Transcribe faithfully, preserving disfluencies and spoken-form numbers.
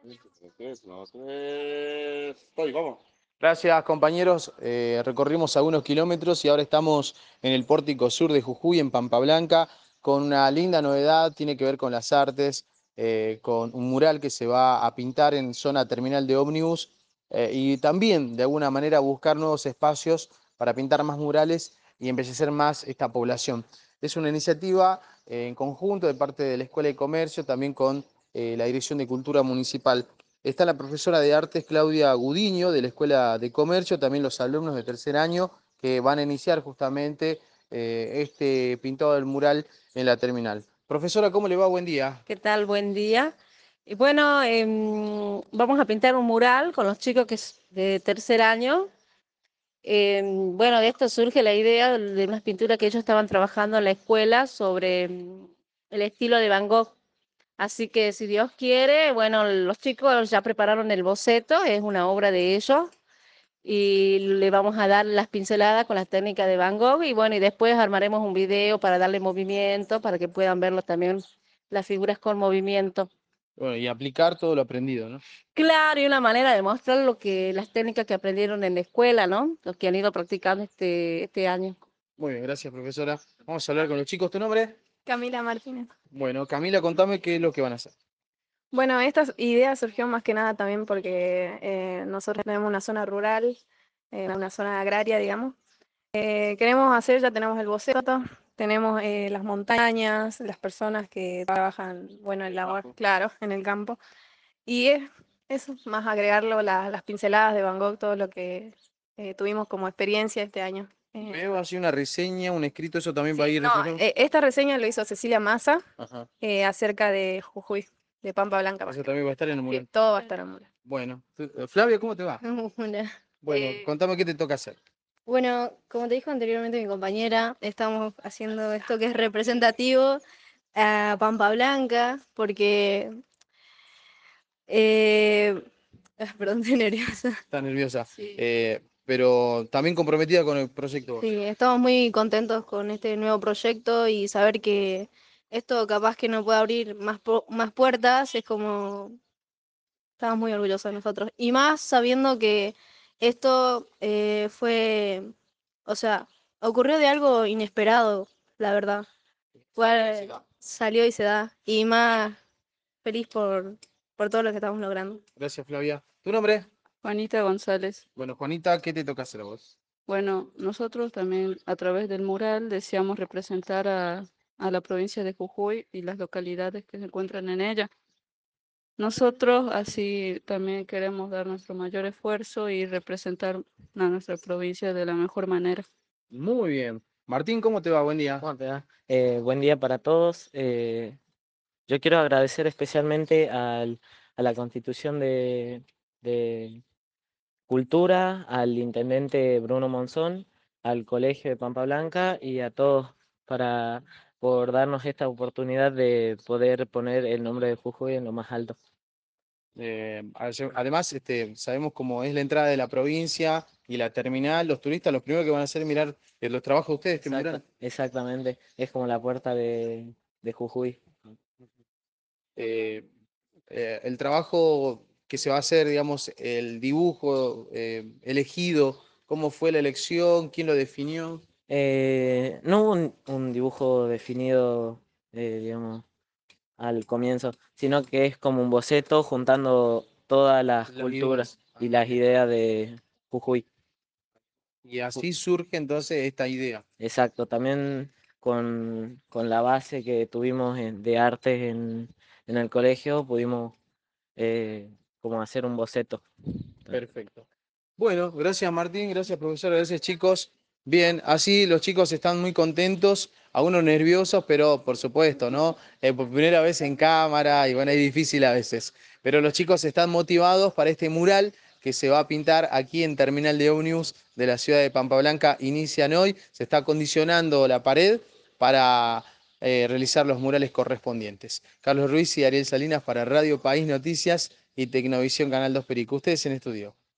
Estoy, vamos. Gracias, compañeros. Eh, recorrimos algunos kilómetros y ahora estamos en el Pórtico Sur de Jujuy, en Pampa Blanca, con una linda novedad, tiene que ver con las artes, eh, con un mural que se va a pintar en zona terminal de ómnibus eh, y también, de alguna manera, buscar nuevos espacios para pintar más murales y embellecer más esta población. Es una iniciativa eh, en conjunto de parte de la Escuela de Comercio, también con eh, la Dirección de Cultura Municipal. Está la profesora de artes Claudia Gudiño de la Escuela de Comercio, también los alumnos de tercer año que van a iniciar justamente eh, este pintado del mural en la terminal. Profesora, ¿cómo le va? Buen día. ¿Qué tal? Buen día. Y bueno, em, vamos a pintar un mural con los chicos que es de tercer año. Em, bueno, de esto surge la idea de unas pinturas que ellos estaban trabajando en la escuela sobre em, el estilo de Van Gogh. Así que si Dios quiere, bueno, los chicos ya prepararon el boceto, es una obra de ellos, y le vamos a dar las pinceladas con las técnicas de Van Gogh y bueno, y después armaremos un video para darle movimiento, para que puedan verlo también las figuras con movimiento. Bueno, y aplicar todo lo aprendido, ¿no? Claro, y una manera de mostrar lo que, las técnicas que aprendieron en la escuela, ¿no? Los que han ido practicando este, este año. Muy bien, gracias, profesora. Vamos a hablar con los chicos. ¿Tu nombre? Camila Martínez. Bueno, Camila, contame qué es lo que van a hacer. Bueno, esta idea surgió más que nada también porque eh, nosotros tenemos una zona rural, eh, una zona agraria, digamos. Eh, queremos hacer, ya tenemos el boceto, tenemos eh, las montañas, las personas que trabajan, bueno, en la, claro, en el campo. Y es eso, más agregarlo, la- las pinceladas de Van Gogh, todo lo que eh, tuvimos como experiencia este año. Eh, Veo así una reseña, un escrito, eso también va a sí, ir no, reflejado. eh, esta reseña lo hizo Cecilia Massa Ajá. eh, acerca de Jujuy, de Pampa Blanca más Eso que nada. también va a estar en el Sí, mural. todo va a estar en mula. Bueno, tú- eh, Flavia, ¿cómo te va? Hola. Bueno, Eh, contame qué te toca hacer. bueno, como te dijo anteriormente mi compañera, estamos haciendo esto que es representativo a Pampa Blanca, porque, eh, ah, perdón, estoy nerviosa. Estás nerviosa. Sí. Eh, pero también comprometida con el proyecto. Sí, estamos muy contentos con este nuevo proyecto y saber que esto capaz que nos puede abrir más, po- más puertas, es como, estamos muy orgullosos de nosotros. Y más sabiendo que esto eh, fue, o sea, ocurrió de algo inesperado, la verdad. Se Fue, da. salió y se da. Y más feliz por, por todo lo que estamos logrando. Gracias, Flavia. ¿Tu nombre? Juanita González. Bueno, Juanita, ¿qué te toca hacer a vos? Bueno, nosotros también a través del mural deseamos representar a, a la provincia de Jujuy y las localidades que se encuentran en ella. Nosotros así también queremos dar nuestro mayor esfuerzo y representar a nuestra provincia de la mejor manera. Muy bien. Martín, ¿cómo te va? Buen día. ¿Cómo te va? Eh, buen día para todos. Eh, yo quiero agradecer especialmente al- a la Constitución de, de Cultura, al intendente Bruno Monzón, al Colegio de Pampa Blanca y a todos para, por darnos esta oportunidad de poder poner el nombre de Jujuy en lo más alto. Eh, ade- además, este, sabemos cómo es la entrada de la provincia y la terminal. Los turistas, los primeros que van a hacer es mirar eh, los trabajos de ustedes, este Exacta- mural. exactamente, es como la puerta de, de Jujuy. Eh, eh, el trabajo que se va a hacer, digamos, el dibujo eh, elegido, cómo fue la elección, quién lo definió. Eh, no hubo un, un dibujo definido, eh, digamos, al comienzo, sino que es como un boceto juntando todas las Las culturas ideas. y las ideas de Jujuy. Y así surge entonces esta idea. Exacto, también con, con la base que tuvimos en- de artes en, en el colegio, pudimos eh, como hacer un boceto. Perfecto. Bueno, gracias Martín, gracias profesor, gracias chicos. Bien, así los chicos están muy contentos, algunos nerviosos, pero por supuesto, ¿no? Eh, por primera vez en cámara y bueno, es difícil a veces. Pero los chicos están motivados para este mural que se va a pintar aquí en Terminal de Ómnibus de la ciudad de Pampa Blanca. Inician hoy, se está acondicionando la pared para eh, realizar los murales correspondientes. Carlos Ruiz y Ariel Salinas para Radio País Noticias y Tecnovisión Canal dos Perico. Ustedes en estudio.